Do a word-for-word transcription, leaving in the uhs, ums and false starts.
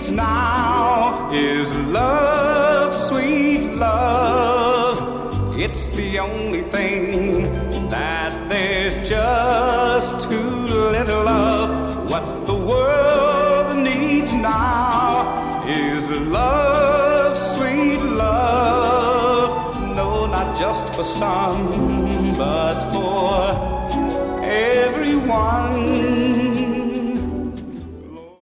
needs now is love, sweet love. It's the only thing that there's just too little of. What the world needs now is love, sweet love. No, not just for some, but for everyone.